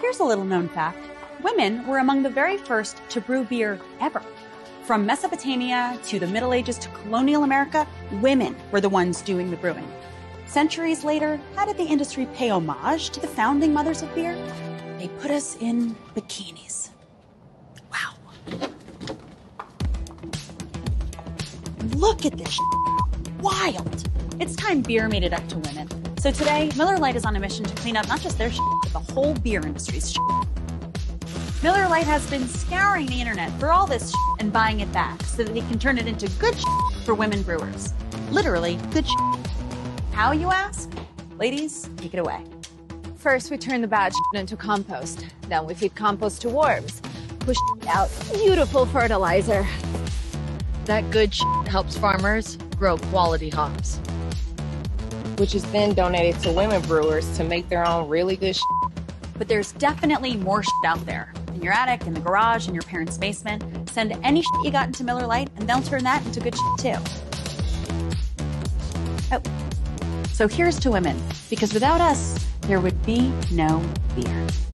Here's a little known fact. Women were among the very first to brew beer ever. From Mesopotamia to the Middle Ages to colonial America, women were the ones doing the brewing. Centuries later, how did the industry pay homage to the founding mothers of beer? They put us in bikinis. Wow. Look at this shit. Wild. It's time beer made it up to women. So today, Miller Lite is on a mission to clean up not just their shit, but the whole beer industry's shit. Miller Lite has been scouring the internet for all this shit and buying it back so that they can turn it into good shit for women brewers. Literally, good shit. How, you ask? Ladies, take it away. First, we turn the bad shit into compost. Then we feed compost to worms. Push out beautiful fertilizer. That good shit helps farmers grow quality hops, which is then donated to women brewers to make their own really good shit. But there's definitely more shit out there. In your attic, in the garage, in your parents' basement. Send any shit you got into Miller Lite, and they'll turn that into good shit too. Oh. So here's to women, because without us, there would be no beer.